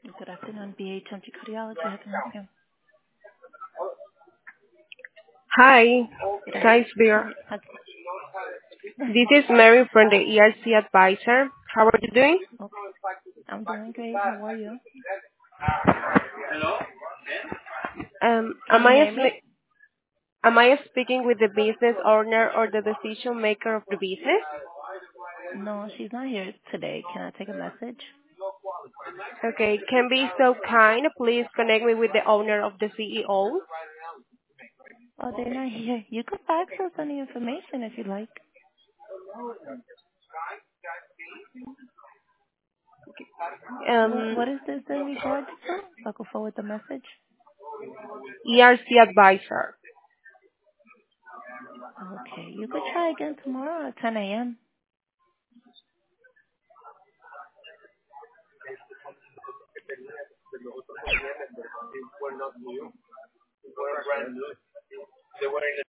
Good afternoon, BHMG Cardiology. How can I help you? Hi, Good afternoon. nice beer. Hi. This is Mary from the ERC Advisor. How are you doing? Okay. I'm doing great. How are you? Can Am you I hear me? speaking with the business owner or the decision maker of the business? No, she's not here today. Can I take a message? Okay, can be so kind. Please connect me with the owner of the CEO. Oh, they're not here. You can fax us any information if you like. What Um, is this in regards to? So I can forward the message. ERC Advisor. Okay. You could try again tomorrow at 10 a.m.